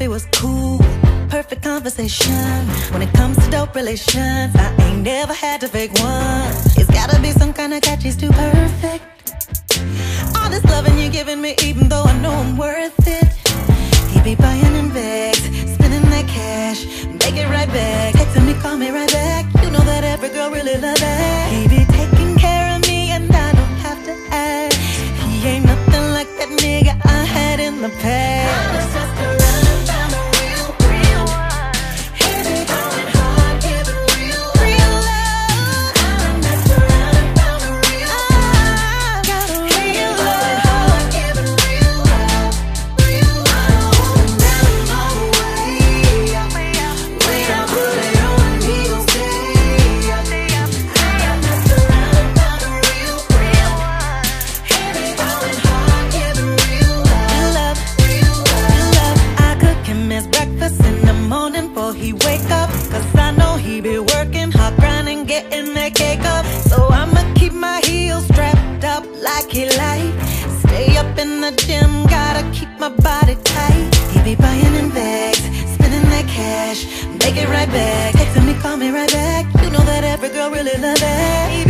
it was cool, perfect conversation. When it comes to dope relations, I ain't never had to fake one. It's gotta be some kind of catch, he's too perfect. All this loving you're giving me, even though I know I'm worth it. He be buying in bags, spending that cash, make it right back. Texting me, call me right back. You know that every girl really love that. He be taking care of me and I don't have to ask. He ain't nothing like that nigga I had in the past. I was just a runner, found a real one. He be going hard, giving real love. I messed around and found a real one. Got a real love, hard, giving real love. I don't wanna let him all the way. When I put it on, he gon' stay. I messed around and found a real one. He be going hard, giving real love. I cook him his breakfast in the morning before he wake up. Cause I know he be working hard, grinding, getting that cake up. So I'ma keep my heels strapped up like he like. Stay up in the gym, gotta keep my body tight. He be buying in bags, spending that cash, make it right back. Texting me, call me right back. You know that every girl really love that.